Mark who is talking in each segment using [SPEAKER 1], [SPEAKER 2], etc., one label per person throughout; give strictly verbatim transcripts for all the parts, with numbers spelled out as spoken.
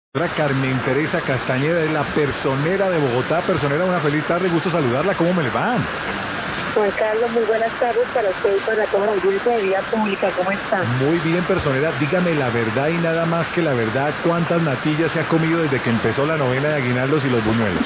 [SPEAKER 1] Carmen Teresa Castañeda es la personera de Bogotá. Personera, una feliz tarde, gusto saludarla, ¿cómo me le va?
[SPEAKER 2] Juan Carlos, muy buenas tardes para usted y para toda la audiencia de Vía Pública, ¿cómo está?
[SPEAKER 1] Muy bien, personera, dígame la verdad y nada más que la verdad, ¿cuántas natillas se ha comido desde que empezó la novena de aguinaldos y los buñuelos?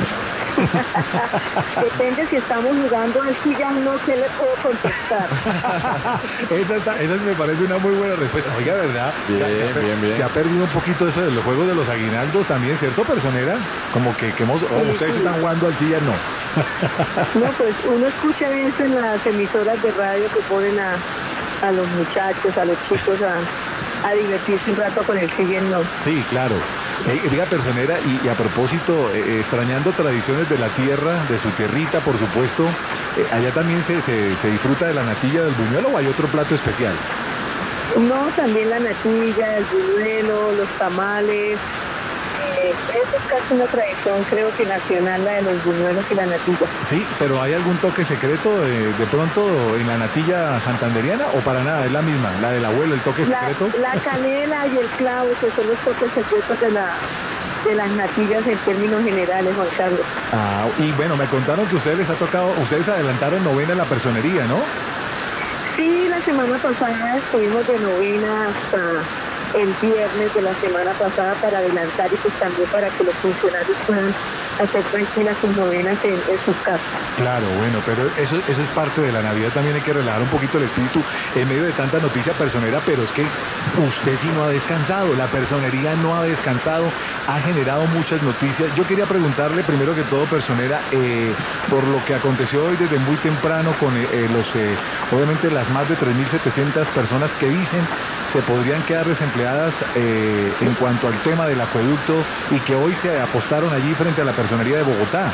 [SPEAKER 2] Depende si estamos jugando al ya no, ¿qué le puedo contestar?
[SPEAKER 1] esa, está, esa me parece una muy buena respuesta. Oiga, ¿verdad?
[SPEAKER 3] Bien,
[SPEAKER 1] ya, ya,
[SPEAKER 3] bien, bien.
[SPEAKER 1] Se ha perdido un poquito eso de los juegos de los aguinaldos también, ¿cierto, personera? Como que, que hemos, oh,
[SPEAKER 2] sí,
[SPEAKER 1] ustedes
[SPEAKER 2] sí.
[SPEAKER 1] están jugando al ya no.
[SPEAKER 2] No, pues uno escucha eso en las emisoras de radio que ponen a, a los muchachos, a los chicos a, a divertirse un rato con el sí y el no.
[SPEAKER 1] Sí, claro. Eh, diga, personera, y, y a propósito, eh, extrañando tradiciones de la tierra, de su tierrita, por supuesto, eh, ¿allá también se, se, se disfruta de la natilla del buñuelo o hay otro plato especial?
[SPEAKER 2] No, también la natilla, el buñuelo, los tamales. Eh, eso es casi una tradición, creo que nacional, la de los buñuelos y la natilla.
[SPEAKER 1] Sí, pero ¿hay algún toque secreto de, de pronto en la natilla santanderiana o para nada? ¿Es la misma, la del abuelo, el toque
[SPEAKER 2] La,
[SPEAKER 1] secreto?
[SPEAKER 2] la canela y el clavo, que son los toques secretos de, la, de las natillas en términos generales, Juan Carlos.
[SPEAKER 1] Ah, y bueno, me contaron que ustedes les ha tocado, ustedes adelantaron novena en la personería, ¿no?
[SPEAKER 2] Sí, la semana pasada estuvimos de novena hasta el viernes de la semana pasada para adelantar y pues también para que los funcionarios puedan hacer tranquilas sus novenas en, en sus casas.
[SPEAKER 1] Claro, bueno, pero eso, eso es parte de la Navidad, también hay que relajar un poquito el espíritu en medio de tanta noticia personera, pero es que usted sí no ha descansado, la personería no ha descansado, ha generado muchas noticias. Yo quería preguntarle primero que todo, personera, eh, por lo que aconteció hoy desde muy temprano con eh, los, eh, obviamente las más de tres mil setecientas personas que dicen se podrían quedar desempleadas eh, en cuanto al tema del acueducto y que hoy se apostaron allí frente a la personería de Bogotá.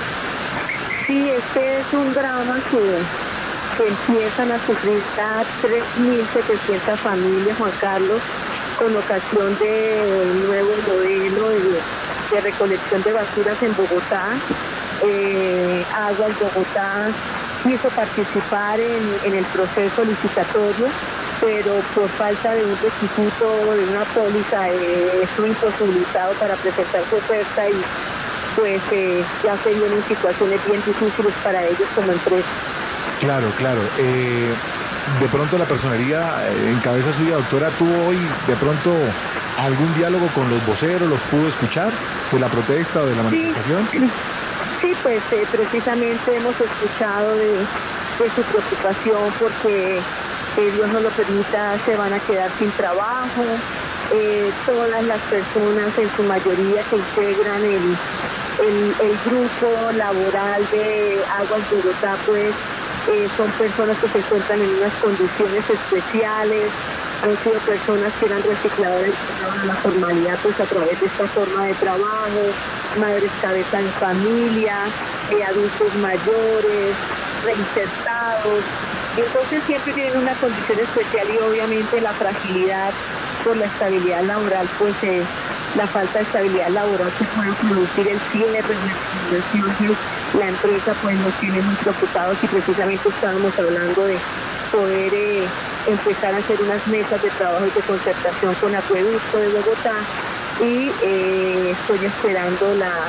[SPEAKER 2] Sí, este es un drama que, que empiezan a sufrir a tres mil setecientas familias, Juan Carlos, con ocasión del nuevo modelo de, de recolección de basuras en Bogotá. Eh, Aguas Bogotá quiso participar en, en el proceso licitatorio, pero por falta de un requisito, de una póliza, eh, estuvo imposibilitado para presentar su oferta y pues eh, ya se vio en situaciones bien difíciles para ellos como empresa.
[SPEAKER 1] Claro, claro. Eh, de pronto la personería eh, en cabeza suya, doctora, ¿tuvo hoy de pronto algún diálogo con los voceros? ¿Los pudo escuchar de la protesta o de la manifestación?
[SPEAKER 2] Sí, sí pues eh, precisamente hemos escuchado de, de su preocupación porque eh, Dios no lo permita, se van a quedar sin trabajo. Eh, todas las personas, en su mayoría, que integran el, el, el grupo laboral de Aguas Bogotá, pues eh, son personas que se encuentran en unas condiciones especiales, han sido personas que eran recicladoras y pasaban a la formalidad pues a través de esta forma de trabajo, madres cabeza en familia, eh, adultos mayores, reinsertados. Entonces siempre tienen una condición especial y obviamente la fragilidad por la estabilidad laboral, pues eh, la falta de estabilidad laboral que puede producir el cierre, la liquidación, la empresa pues nos tiene muy preocupados y precisamente estábamos hablando de poder eh, empezar a hacer unas mesas de trabajo y de concertación con Acueducto de Bogotá y eh, estoy esperando la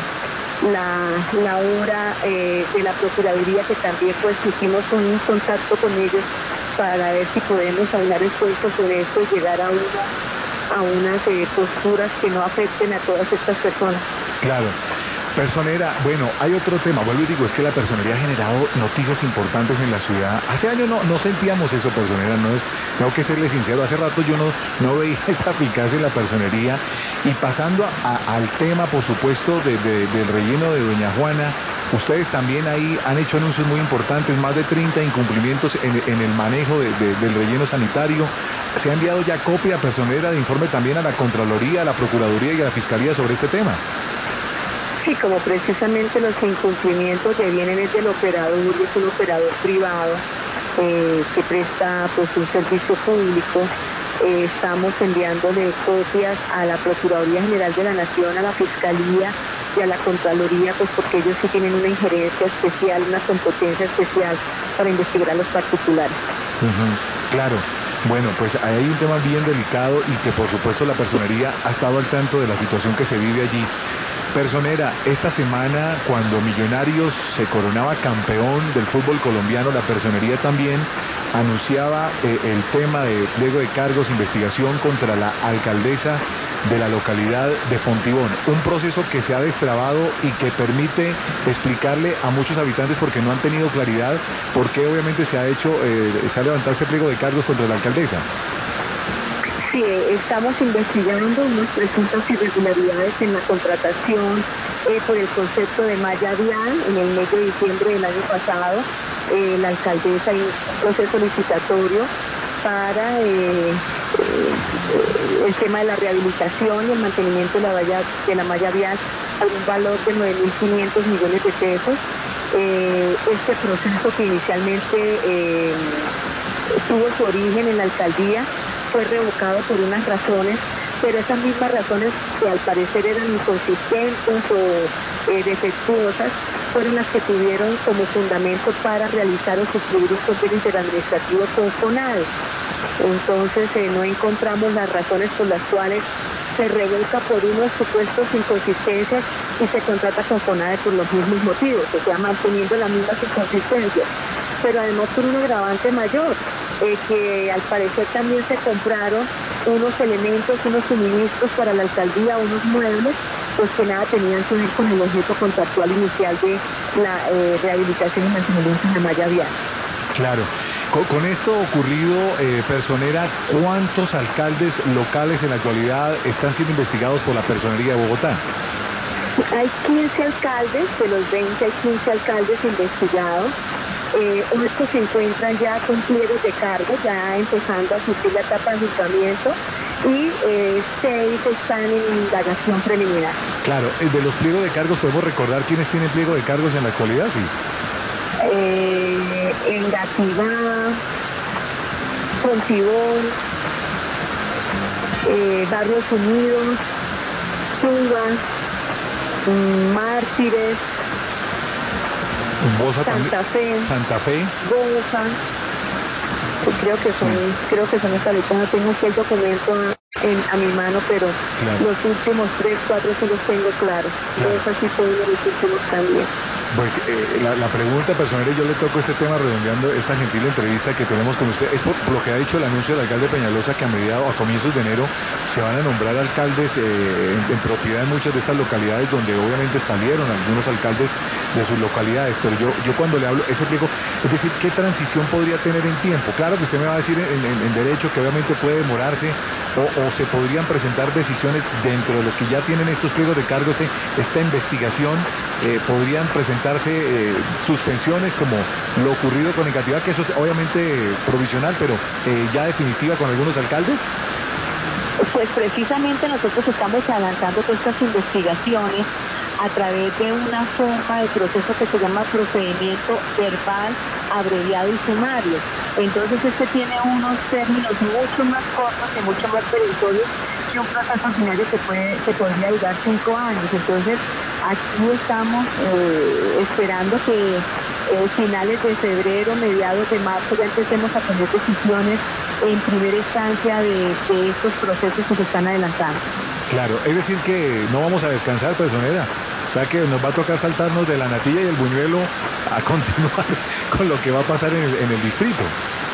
[SPEAKER 2] la, la hora eh, de la Procuraduría, que también pues hicimos un contacto con ellos para ver si podemos hablar esfuerzos sobre esto y llegar a, una, a unas eh, posturas que no afecten a todas estas personas.
[SPEAKER 1] Claro. Personera, bueno, hay otro tema, vuelvo y digo, es que la personería ha generado noticias importantes en la ciudad. Hace años no, no sentíamos eso, personera, no es, tengo que serle sincero, hace rato yo no, no veía esa eficacia en la personería. Y pasando a, a, al tema, por supuesto, de, de, del relleno de Doña Juana, ustedes también ahí han hecho anuncios muy importantes, más de treinta incumplimientos en, en el manejo de, de, del relleno sanitario. ¿Se ha enviado ya copia, personera, de informe también a la Contraloría, a la Procuraduría y a la Fiscalía sobre este tema?
[SPEAKER 2] Sí, como precisamente los incumplimientos que vienen es del operador, es un operador privado eh, que presta pues un servicio público. Eh, estamos enviándole copias a la Procuraduría General de la Nación, a la Fiscalía y a la Contraloría, pues porque ellos sí tienen una injerencia especial, una competencia especial para investigar a los particulares.
[SPEAKER 1] Uh-huh, claro. Bueno, pues hay un tema bien delicado y que por supuesto la personería ha estado al tanto de la situación que se vive allí. Personera, esta semana cuando Millonarios se coronaba campeón del fútbol colombiano, la personería también anunciaba eh, el tema de pliego de cargos, investigación contra la alcaldesa de la localidad de Fontibón. Un proceso que se ha destrabado y que permite explicarle a muchos habitantes porque no han tenido claridad por qué obviamente se ha hecho, eh, se ha levantado ese pliego de cargos contra la alcaldesa.
[SPEAKER 2] Sí, estamos investigando unas presuntas irregularidades en la contratación eh, por el concepto de malla vial. En el mes de diciembre del año pasado, eh, la alcaldesa hizo un proceso licitatorio para eh, eh, el tema de la rehabilitación y el mantenimiento de la, valla, de la malla vial por un valor de nueve mil quinientos millones de pesos. Eh, este proceso que inicialmente eh, tuvo su origen en la alcaldía fue revocado por unas razones, pero esas mismas razones que al parecer eran inconsistentes o eh, defectuosas, fueron las que tuvieron como fundamento para realizar o suscribir un convenio interadministrativo con FONADE. Entonces eh, no encontramos las razones por las cuales se revoca por unos supuestos inconsistencias y se contrata con FONADE por los mismos motivos, o sea, manteniendo las mismas inconsistencias, pero además por un agravante mayor, eh, que al parecer también se compraron unos elementos, unos suministros para la alcaldía, unos muebles, pues que nada tenían que ver con el objeto contractual inicial de la eh, rehabilitación y mantenimiento de la malla vial.
[SPEAKER 1] Claro. Con, con esto ocurrido, eh, Personera, ¿cuántos alcaldes locales en la actualidad están siendo investigados por la Personería de Bogotá?
[SPEAKER 2] Hay quince alcaldes, de los veinte hay quince alcaldes investigados. Eh, ocho se encuentran ya con pliegos de cargo, ya empezando a sufrir la etapa de juzgamiento, y eh, seis están en indagación preliminar.
[SPEAKER 1] Claro, de los pliegos de cargos, ¿podemos recordar quiénes tienen pliego de cargos en la actualidad? Sí.
[SPEAKER 2] Eh, Engativá, Fontibón, eh, Barrios Unidos, Subas, Mártires,
[SPEAKER 1] Bosa
[SPEAKER 2] Santa Fe,
[SPEAKER 1] Santa Fe,
[SPEAKER 2] Bosa, creo que son, sí. creo que son esta lista, no tengo aquí el documento a, en, a mi mano, pero claro. Los últimos tres, cuatro sí los tengo claros. Claro. Bosa sí fue uno de los últimos también.
[SPEAKER 1] Pues eh, la, la pregunta, Personera, yo le toco este tema redondeando esta gentil entrevista que tenemos con usted, es por, por lo que ha dicho el anuncio del alcalde Peñalosa, que a mediados, a comienzos de enero se van a nombrar alcaldes eh, en, en propiedad de muchas de estas localidades donde obviamente salieron algunos alcaldes de sus localidades, pero yo, yo cuando le hablo, ese pliego, es decir, ¿qué transición podría tener en tiempo? Claro que usted me va a decir en, en, en derecho que obviamente puede demorarse o, o se podrían presentar decisiones dentro de los que ya tienen estos pliegos de cargos, esta investigación, eh, podrían presentar darse eh, suspensiones como lo ocurrido con Engativá, que eso es obviamente provisional, pero eh, ya definitiva con algunos alcaldes.
[SPEAKER 2] Pues precisamente nosotros estamos adelantando todas estas investigaciones a través de una forma de proceso que se llama procedimiento verbal, abreviado y sumario. Entonces este tiene unos términos mucho más cortos y mucho más perentorios que un proceso ordinario que puede, que podría durar cinco años. Entonces aquí estamos eh, esperando que eh, finales de febrero, mediados de marzo ya empecemos a tener decisiones en primera instancia de, de estos procesos que se están adelantando.
[SPEAKER 1] Claro, es decir que no vamos a descansar, Personera. O sea que nos va a tocar saltarnos de la natilla y el buñuelo a continuar con lo que va a pasar en el, en el distrito.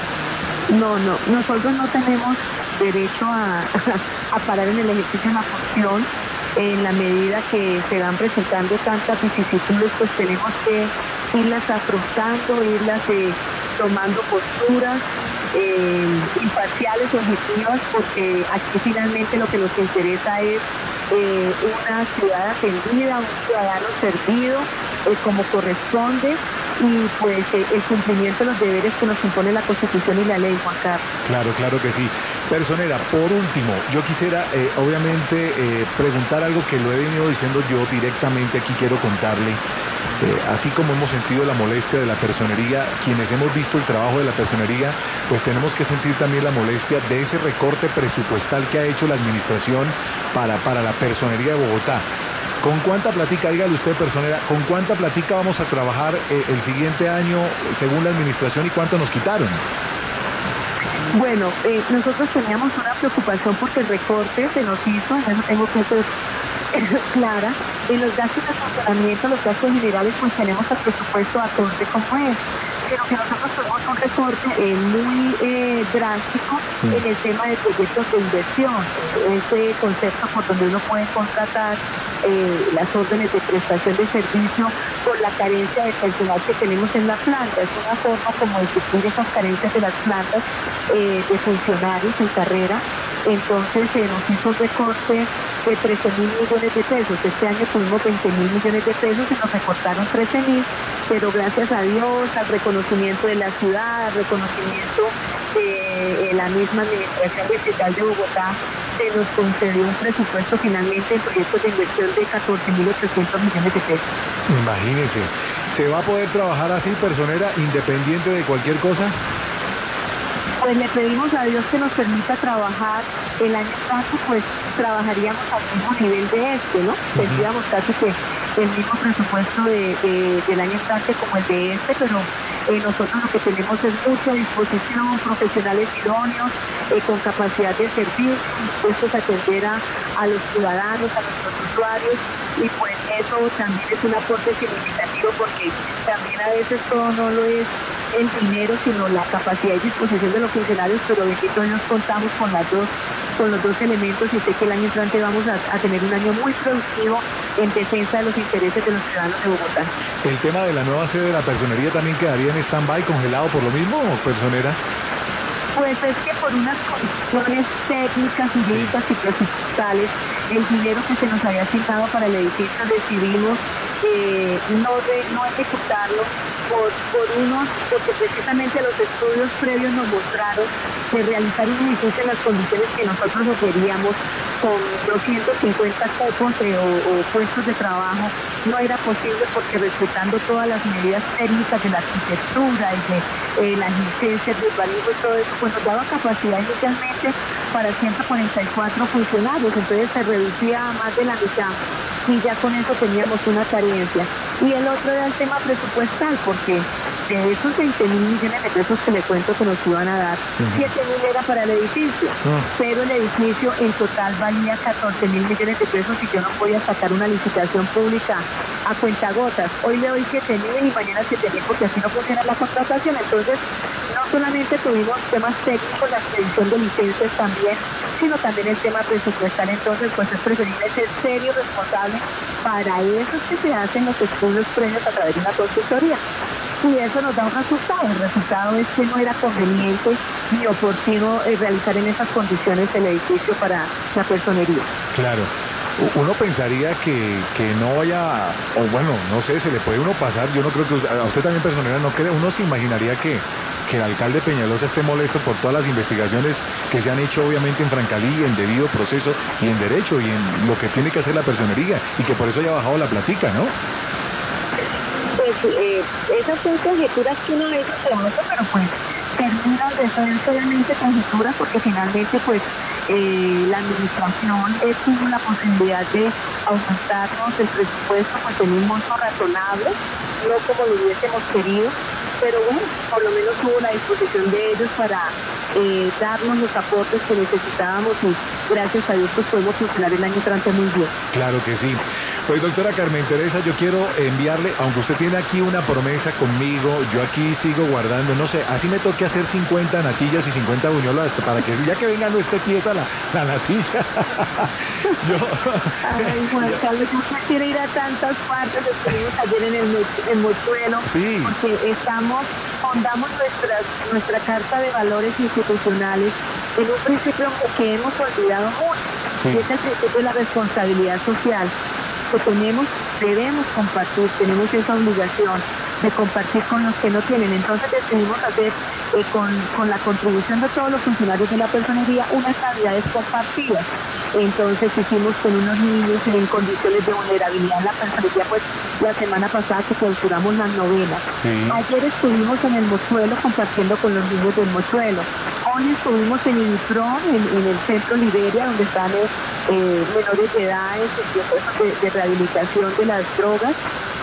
[SPEAKER 2] No, no, nosotros no tenemos derecho a, a parar en el ejercicio de la función. En la medida que se van presentando tantas vicisitudes, pues tenemos que irlas afrontando, irlas eh, tomando posturas eh, imparciales, objetivas, porque aquí finalmente lo que nos interesa es eh, una ciudad atendida, un ciudadano servido eh, como corresponde, y pues eh, el cumplimiento de los deberes que nos impone la Constitución y la ley, Juan Carlos.
[SPEAKER 1] Claro, claro que sí. Personera, por último, yo quisiera eh, obviamente eh, preguntar algo que lo he venido diciendo yo directamente aquí, quiero contarle. Eh, así como hemos sentido la molestia de la personería, quienes hemos visto el trabajo de la personería, pues tenemos que sentir también la molestia de ese recorte presupuestal que ha hecho la administración para, para la personería de Bogotá. ¿Con cuánta platica, dígale usted, Personera, con cuánta platica vamos a trabajar eh, el siguiente año según la administración y cuánto nos quitaron?
[SPEAKER 2] Bueno, eh, nosotros teníamos una preocupación porque el recorte se nos hizo, en eso tengo que ser clara, en los gastos de funcionamiento, los gastos generales, pues tenemos el presupuesto acorde como es, pero que nosotros tuvimos un recorte eh, muy eh, drástico
[SPEAKER 1] Sí.
[SPEAKER 2] en el tema de proyectos de inversión, ese concepto por donde uno puede contratar eh, las órdenes de prestación de servicio por la carencia de personal que tenemos en la planta. Es una forma como de suplir esas carencias de las plantas eh, de funcionarios en carrera. Entonces se nos hizo un recorte de trece mil millones de pesos. Este año tuvimos veinte mil millones de pesos y nos recortaron trece mil, pero gracias a Dios, al reconocimiento de la ciudad, al reconocimiento de eh, la misma administración distrital de Bogotá, se nos concedió un presupuesto finalmente en proyectos de inversión de catorce mil ochocientos millones de pesos.
[SPEAKER 1] Imagínese, ¿se va a poder trabajar así, personera, independiente de cualquier cosa?
[SPEAKER 2] Pues le pedimos a Dios que nos permita trabajar el año entrante, pues trabajaríamos al mismo nivel de este, ¿no? Uh-huh. Tendríamos casi que el mismo presupuesto de, de, del año entrante como el de este, pero eh, nosotros lo que tenemos es mucha disposición, profesionales idóneos, eh, con capacidad de servir, dispuestos a atender a, a los ciudadanos, a nuestros usuarios, y pues eso también es un aporte significativo porque también a veces todo no lo es el dinero, sino la capacidad y disposición de los funcionarios, pero bendito Dios contamos con las dos, con los dos elementos y sé que el año entrante vamos a, a tener un año muy productivo en defensa de los intereses de los ciudadanos de Bogotá.
[SPEAKER 1] ¿El tema de la nueva sede de la personería también quedaría en stand-by, congelado por lo mismo, o personera?
[SPEAKER 2] Pues es que por unas condiciones técnicas, jurídicas y presupuestales, el dinero que se nos había asignado para el edificio decidimos eh, no, de, no ejecutarlo por, por unos, porque precisamente los estudios previos nos mostraron que realizar un edificio en las condiciones que nosotros lo queríamos, con doscientos cincuenta cupos eh, o, o puestos de trabajo, no era posible porque respetando todas las medidas técnicas de la arquitectura y de eh, las licencias de urbanismo y todo eso, pues nos daba capacidad inicialmente para ciento cuarenta y cuatro funcionarios, entonces se reducía a más de la mitad y ya con eso teníamos una carencia. Y el otro era el tema presupuestal, porque de esos veinte mil millones de pesos que le cuento que nos iban a dar, siete mil era para el edificio, uh-huh. pero el edificio en total valía catorce mil millones de pesos y yo no podía sacar una licitación pública a cuentagotas. Hoy le doy siete mil y mañana siete mil porque así no funciona la contratación. Entonces, no solamente tuvimos temas técnicos, la expedición de licencias también, sino también el tema presupuestal. Entonces, pues es preferible ser serio y responsable. Para eso es que se hacen los estudios previos a través de una consultoría. Y eso nos da un resultado. El resultado es que no era conveniente ni oportuno eh, realizar en esas condiciones el edificio para la personería.
[SPEAKER 1] Claro. Uno pensaría que, que no vaya, o bueno, no sé, se le puede uno pasar, yo no creo que, a usted también personera, no cree, uno se imaginaría que, que el alcalde Peñalosa esté molesto por todas las investigaciones que se han hecho obviamente en Francalí, en debido proceso y en derecho y en lo que tiene que hacer la personería y que por eso haya bajado la platica, ¿no?
[SPEAKER 2] Pues eh, esas son conjeturas que uno de ellos se hace, pero pues terminan de ser solamente conjeturas porque finalmente pues eh, la administración eh, tuvo la posibilidad de aumentarnos el presupuesto pues en un monto razonable, no como lo hubiésemos querido, pero bueno, por lo menos hubo la disposición de ellos para eh, darnos los aportes que necesitábamos y gracias a Dios pues podemos funcionar el año entrante muy bien.
[SPEAKER 1] Claro que sí. Pues doctora Carmen Teresa, yo quiero enviarle, aunque usted tiene aquí una promesa conmigo, yo aquí sigo guardando, no sé, así me toque hacer cincuenta natillas y cincuenta buñuelos para que ya que venga no esté quieta la, la natilla. yo...
[SPEAKER 2] Ay, Juan Carlos, yo quisiera ir a tantas partes, estuvimos ayer en el en Mochuelo,
[SPEAKER 1] sí.
[SPEAKER 2] porque estamos, fondamos nuestras, nuestra carta de valores institucionales en un principio que hemos olvidado mucho, sí. y es el principio de la responsabilidad social, que tenemos, debemos compartir, tenemos esa obligación de compartir con los que no tienen. Entonces decidimos hacer eh, con, con la contribución de todos los funcionarios de la personería unas navidades compartidas. Entonces hicimos con unos niños en condiciones de vulnerabilidad en la personería, pues la semana pasada que clausuramos las novenas.
[SPEAKER 1] Sí.
[SPEAKER 2] Ayer estuvimos en el Mochuelo compartiendo con los niños del Mochuelo. Hoy estuvimos en INIPRO, en, en el centro Liberia, donde están eh, menores de edad en procesos de, de rehabilitación de las drogas.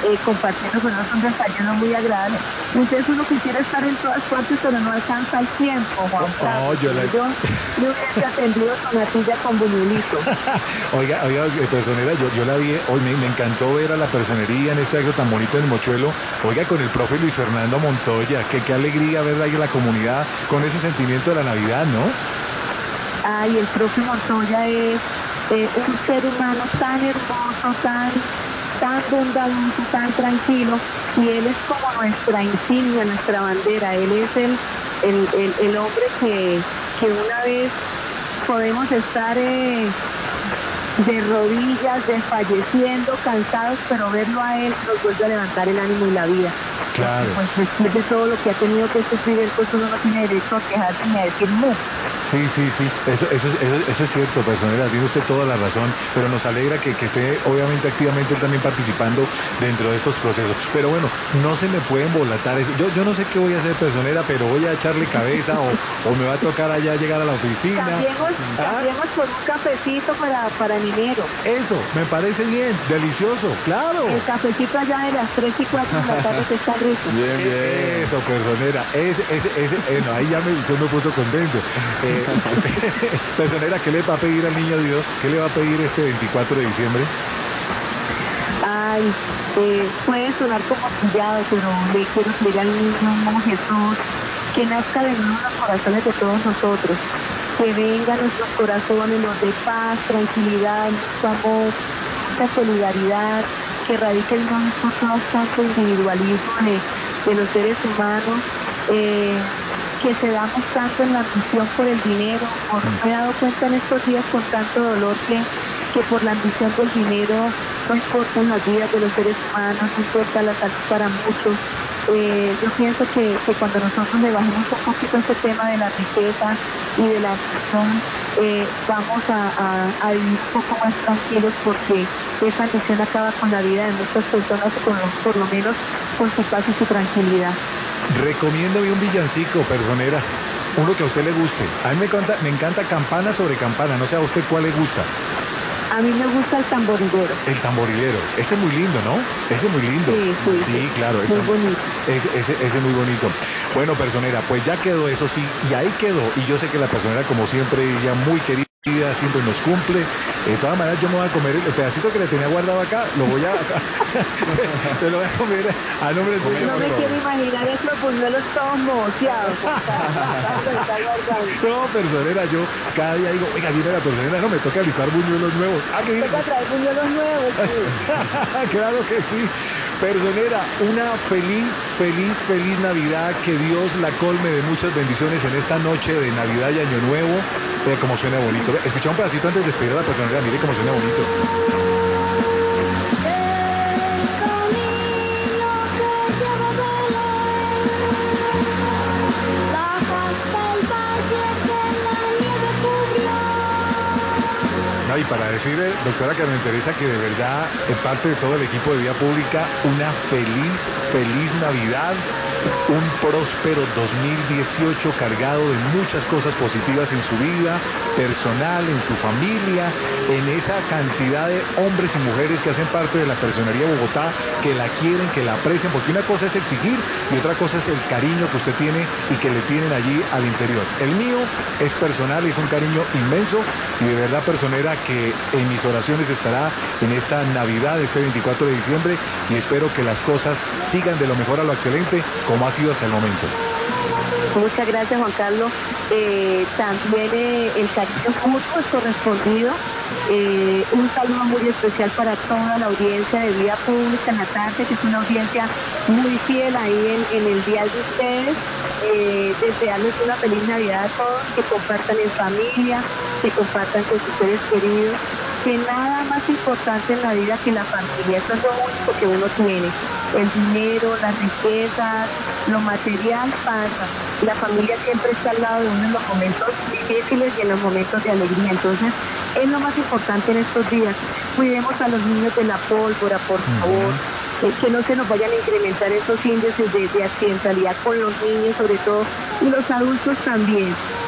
[SPEAKER 2] eh, compartiendo con nosotros un desayuno muy agradable. Entonces uno quisiera estar en todas partes, pero no alcanza el tiempo, Juan Carlos.
[SPEAKER 1] Oh, yo, la...
[SPEAKER 2] yo, yo hubiese atendido su natilla con buñuelito.
[SPEAKER 1] Oiga, oiga, personera, yo, yo la vi, hoy me, me encantó ver a la personería en este acto tan bonito en el Mochuelo. Oiga, con el profe Luis Fernando Montoya, que qué alegría ver ahí en la comunidad con ese sentimiento de la Navidad, ¿no?
[SPEAKER 2] Ay, el profe Montoya es eh, un ser humano tan hermoso, tan, tan bondadoso, tan tranquilo, y él es como nuestra insignia, nuestra bandera. Él es el, el, el, el hombre que, que una vez podemos estar eh, de rodillas, desfalleciendo, cansados, pero verlo a él nos vuelve a levantar el ánimo y la vida.
[SPEAKER 1] Claro.
[SPEAKER 2] Pues después de todo lo que ha tenido que sufrir él, pues uno no tiene derecho a quejarse ni a decir no.
[SPEAKER 1] Sí, sí, sí, eso, eso, eso, eso es cierto, personera, tiene usted toda la razón, pero nos alegra que, que esté obviamente activamente también participando dentro de estos procesos. Pero bueno, no se me puede embolatar eso. Yo, yo no sé qué voy a hacer, personera, pero voy a echarle cabeza o, o me va a tocar allá llegar a la oficina.
[SPEAKER 2] Cambiemos,
[SPEAKER 1] ¿Ah?
[SPEAKER 2] cambiemos por un cafecito para, para en enero.
[SPEAKER 1] Eso, me parece bien, delicioso, claro.
[SPEAKER 2] El cafecito allá de las tres y cuatro de la tarde que está rico.
[SPEAKER 1] Bien, bien. Eso, personera, ese, ese, ese, eh, no, ahí ya me, usted me puso contento. Eh, personera, ¿qué le va a pedir al niño Dios? ¿Qué le va a pedir este veinticuatro de diciembre?
[SPEAKER 2] Ay, eh, puede sonar como pillado, pero le quiero pedir al niño Jesús que nazca de nuevo en los corazones de todos nosotros, que venga a nuestros corazones los de paz, tranquilidad, mucho amor, mucha solidaridad, que radique en nosotros todo tanto individualismo de, de los seres humanos, eh, que cedamos tanto en la ambición por el dinero. Por, me he dado cuenta en estos días con tanto dolor que, que por la ambición del dinero no importan las vidas de los seres humanos, no importa la salud para muchos. Eh, yo pienso que, que cuando nosotros le bajemos un poquito este tema de la riqueza y de la ambición, eh, vamos a, a, a vivir un poco más tranquilos, porque esa ambición acaba con la vida de muchas personas, con, por lo menos con su paz y su tranquilidad.
[SPEAKER 1] Recomiéndome un villancico, personera, uno que a usted le guste. A mí me encanta, me encanta campana sobre campana, no sé a usted cuál le gusta.
[SPEAKER 2] A mí me gusta el tamborilero.
[SPEAKER 1] El tamborilero, ese es muy lindo, ¿no? Ese es muy lindo.
[SPEAKER 2] Sí, sí,
[SPEAKER 1] sí,
[SPEAKER 2] sí.
[SPEAKER 1] claro.
[SPEAKER 2] Muy bonito.
[SPEAKER 1] Ese, ese, ese es muy bonito. Bueno, personera, pues ya quedó eso sí, y ahí quedó. Y yo sé que la personera, como siempre, ella muy querida, siempre nos cumple. De todas maneras, yo me voy a comer el pedacito que le tenía guardado acá, lo voy a... se lo voy a comer a nombre de...
[SPEAKER 2] No me quiero imaginar esos buñuelos todos moceados.
[SPEAKER 1] No, personera, yo cada día digo, oiga, viene la personera, no, me toca avisar buñuelos nuevos. Ah, que
[SPEAKER 2] toca traer buñuelos nuevos, sí.
[SPEAKER 1] Claro que sí. Personera, una feliz, feliz, feliz Navidad, que Dios la colme de muchas bendiciones en esta noche de Navidad y Año Nuevo. Eh, como suena bonito. Escucha un pedacito antes de despedir a la personera, mire cómo suena bonito. No, y para decirle, doctora Carmen Teresa, que de verdad, en parte de todo el equipo de Vía Pública, una feliz, feliz Navidad, un próspero dos mil dieciocho cargado de muchas cosas positivas en su vida personal, en su familia, en esa cantidad de hombres y mujeres que hacen parte de la Personería de Bogotá, que la quieren, que la aprecian, porque una cosa es exigir y otra cosa es el cariño que usted tiene y que le tienen allí al interior. El mío es personal, es un cariño inmenso, y de verdad, personera, que en mis oraciones estará en esta Navidad, este veinticuatro de diciembre, y espero que las cosas sigan de lo mejor a lo excelente, como ha sido hasta el momento.
[SPEAKER 2] Muchas gracias, Juan Carlos. Eh, también eh, el cariño mutuo es correspondido. Eh, un saludo muy especial para toda la audiencia de Vía Pública en la tarde, que es una audiencia muy fiel ahí en, en el día de ustedes. Eh, desearles una feliz Navidad a todos, que compartan en familia, que compartan con sus seres queridos, que nada más importante en la vida que la familia. Eso es lo único que uno tiene. El dinero, las riquezas, lo material pasa. La familia siempre está al lado de uno en los momentos difíciles y en los momentos de alegría. Entonces, es lo más importante en estos días. Cuidemos a los niños de la pólvora, por favor. Uh-huh. Eh, que no se nos vayan a incrementar esos índices de, de accidentalidad con los niños, sobre todo, y los adultos también.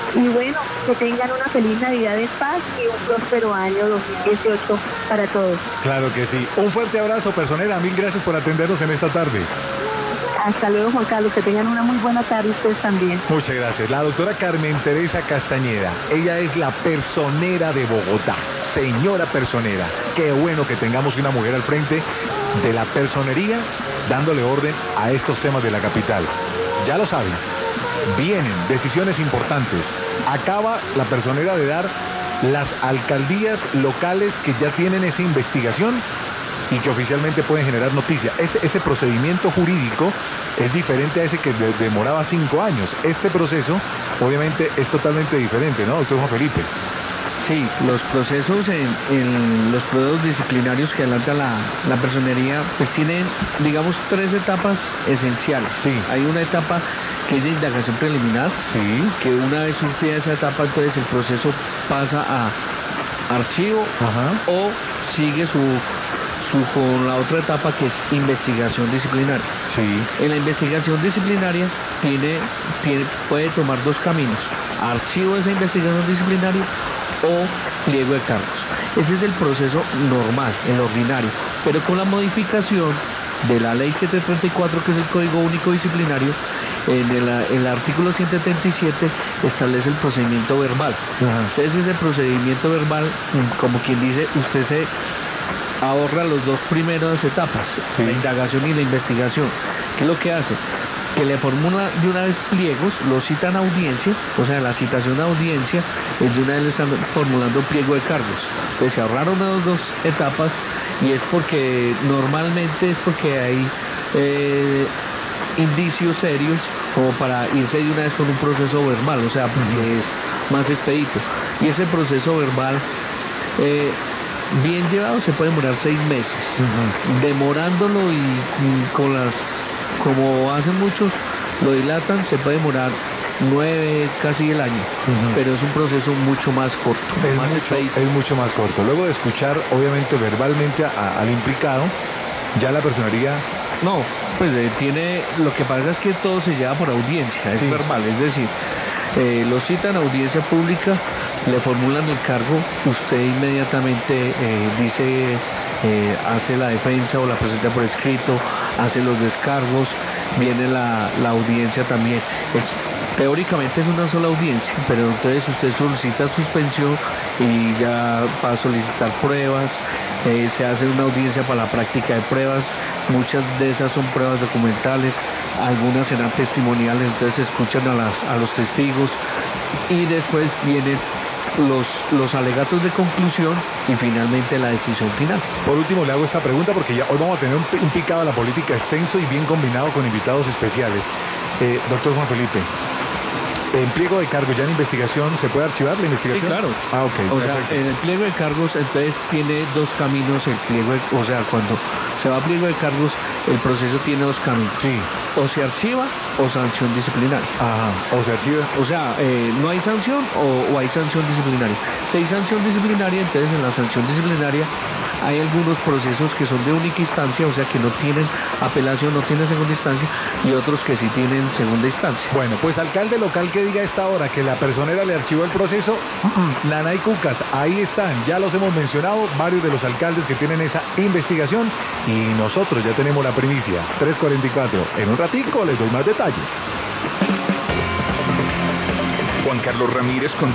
[SPEAKER 2] Y bueno, que tengan una feliz Navidad de paz y un próspero año dos mil dieciocho para todos.
[SPEAKER 1] Claro que sí. Un fuerte abrazo, personera. Mil gracias por atendernos en esta tarde.
[SPEAKER 2] Hasta luego, Juan Carlos. Que tengan una muy buena tarde ustedes también.
[SPEAKER 1] Muchas gracias. La doctora Carmen Teresa Castañeda. Ella es la personera de Bogotá. Señora personera. Qué bueno que tengamos una mujer al frente de la personería dándole orden a estos temas de la capital. Ya lo saben. Vienen decisiones importantes. Acaba la personera de dar las alcaldías locales que ya tienen esa investigación y que oficialmente pueden generar noticias. Ese, ese procedimiento jurídico es diferente a ese que de, demoraba cinco años. Este proceso, obviamente, es totalmente diferente, ¿no, doctor Juan Felipe?
[SPEAKER 3] Sí, los procesos en, en los procesos disciplinarios que adelanta la, la personería, pues tienen, digamos, tres etapas esenciales.
[SPEAKER 1] Sí.
[SPEAKER 3] Hay una etapa que es de indagación preliminar,
[SPEAKER 1] sí,
[SPEAKER 3] que una vez sucede esa etapa, entonces el proceso pasa a archivo.
[SPEAKER 1] Ajá.
[SPEAKER 3] O sigue su, su con la otra etapa que es investigación disciplinaria.
[SPEAKER 1] Sí.
[SPEAKER 3] En la investigación disciplinaria tiene, tiene, puede tomar dos caminos: archivo de esa investigación disciplinaria o pliego de cargos. Ese es el proceso normal, el ordinario, pero con la modificación de la ley setecientos treinta y cuatro, que es el Código Único Disciplinario, en el, el artículo ciento setenta y siete establece el procedimiento verbal.
[SPEAKER 1] Ajá.
[SPEAKER 3] Entonces ese procedimiento verbal, como quien dice, usted se ahorra los dos primeros etapas,
[SPEAKER 1] sí,
[SPEAKER 3] la indagación y la investigación. ¿Qué es lo que hace? Que le formula de una vez pliegos, lo citan a audiencia, o sea, la citación a audiencia, es de una vez le están formulando pliego de cargos. Entonces se ahorraron las dos etapas, y es porque normalmente es porque hay eh, indicios serios como para irse de una vez con un proceso verbal, o sea, porque uh-huh. es más expedito. Y ese proceso verbal, eh, bien llevado, se puede demorar seis meses. Uh-huh. Demorándolo y, y con las, como hacen muchos, lo dilatan, se puede demorar nueve, casi el año, uh-huh. pero es un proceso mucho más corto.
[SPEAKER 1] Es,
[SPEAKER 3] más
[SPEAKER 1] mucho, es mucho más corto. Luego de escuchar, obviamente, verbalmente a, al implicado, ya la personería...
[SPEAKER 3] No, pues eh, tiene, lo que pasa es que todo se lleva por audiencia, es sí. verbal, es decir, eh, lo citan a audiencia pública, le formulan el cargo, usted inmediatamente eh, dice, eh, hace la defensa o la presenta por escrito, hace los descargos, viene la, la audiencia también. Es, teóricamente es una sola audiencia, pero entonces usted solicita suspensión y ya para solicitar pruebas, eh, se hace una audiencia para la práctica de pruebas. Muchas de esas son pruebas documentales, algunas serán testimoniales, entonces se escuchan a, las, a los testigos y después vienen los, los alegatos de conclusión y finalmente la decisión final.
[SPEAKER 1] Por último le hago esta pregunta porque ya hoy vamos a tener un, un picado a la política extenso y bien combinado con invitados especiales. Eh, doctor Juan Felipe, en pliego de cargos, ya en investigación, ¿se puede archivar la investigación?
[SPEAKER 3] Sí, claro.
[SPEAKER 1] Ah, ok.
[SPEAKER 3] O
[SPEAKER 1] perfecto.
[SPEAKER 3] sea, en el pliego de cargos, entonces tiene dos caminos el pliego de, o sea, cuando se va a pliego de cargos, el proceso tiene dos caminos.
[SPEAKER 1] Sí.
[SPEAKER 3] O se archiva o sanción disciplinaria.
[SPEAKER 1] Ajá. O se archiva.
[SPEAKER 3] O sea, eh, no hay sanción o, o hay sanción disciplinaria. Si hay sanción disciplinaria, entonces en la sanción disciplinaria hay algunos procesos que son de única instancia, o sea, que no tienen apelación, no tienen segunda instancia, y otros que sí tienen segunda instancia.
[SPEAKER 1] Bueno, pues alcalde local que diga a esta hora que la personera le archivó el proceso, Nanay Cucas, ahí están, ya los hemos mencionado, varios de los alcaldes que tienen esa investigación, y nosotros ya tenemos la primicia, tres cuarenta y cuatro. En un ratico les doy más detalles.
[SPEAKER 4] Juan Carlos Ramírez con